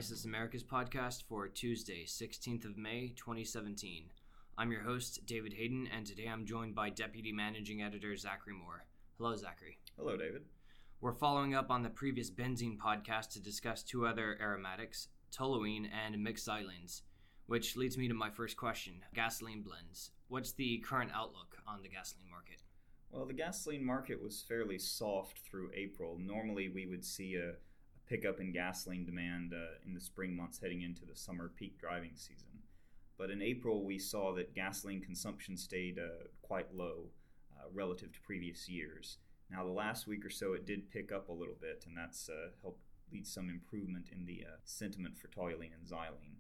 ISIS Americas podcast for Tuesday, 16th of May, 2017. I'm your host, David Hayden, and today I'm joined by Deputy Managing Editor Zachary Moore. Hello, Zachary. Hello, David. We're following up on the previous benzene podcast to discuss two other aromatics, toluene and mixed xylenes, which leads me to my first question, gasoline blends. What's the current outlook on the gasoline market? Well, the gasoline market was fairly soft through April. Normally, we would see a pickup in gasoline demand in the spring months heading into the summer peak driving season. But in April, we saw that gasoline consumption stayed quite low relative to previous years. Now, the last week or so, it did pick up a little bit, and that's helped lead some improvement in the sentiment for toluene and xylene.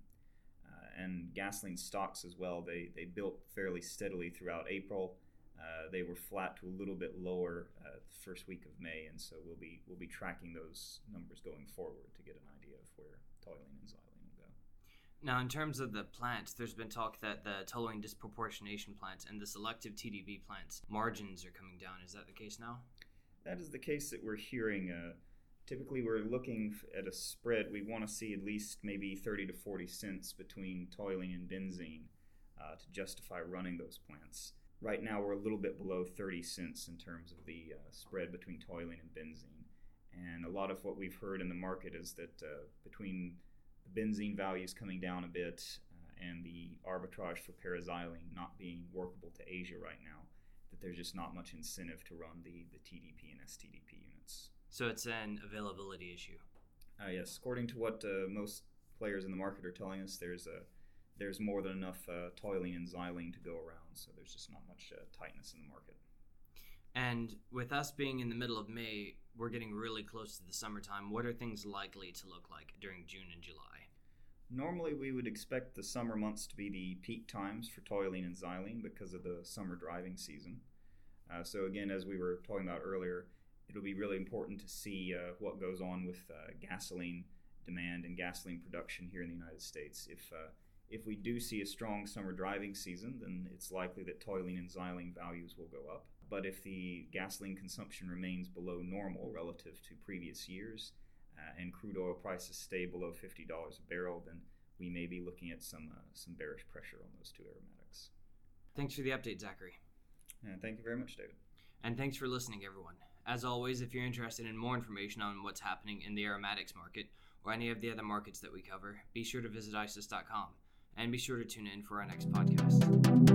And gasoline stocks as well, they built fairly steadily throughout April. They were flat to a little bit lower the first week of May, and so we'll be tracking those numbers going forward to get an idea of where toluene and xylene will go. Now, in terms of the plants, there's been talk that the toluene disproportionation plants and the selective TDP plants margins are coming down. Is that the case now? That is the case that we're hearing. Typically, we're looking at a spread. We want to see at least maybe 30 to 40 cents between toluene and benzene to justify running those plants. Right now, we're a little bit below 30 cents in terms of the spread between toluene and benzene. And a lot of what we've heard in the market is that between the benzene values coming down a bit and the arbitrage for paraxylene not being workable to Asia right now, that there's just not much incentive to run the TDP and STDP units. So it's an availability issue? Yes. According to what most players in the market are telling us, there's more than enough toluene and xylene to go around, so there's just not much tightness in the market. And with us being in the middle of May, we're getting really close to the summertime. What are things likely to look like during June and July? Normally, we would expect the summer months to be the peak times for toluene and xylene because of the summer driving season. So again, as we were talking about earlier, it'll be really important to see what goes on with gasoline demand and gasoline production here in the United States. If we do see a strong summer driving season, then it's likely that toluene and xylene values will go up. But if the gasoline consumption remains below normal relative to previous years and crude oil prices stay below $50 a barrel, then we may be looking at some bearish pressure on those two aromatics. Thanks for the update, Zachary. And thank you very much, David. And thanks for listening, everyone. As always, if you're interested in more information on what's happening in the aromatics market or any of the other markets that we cover, be sure to visit ISIS.com. And be sure to tune in for our next podcast.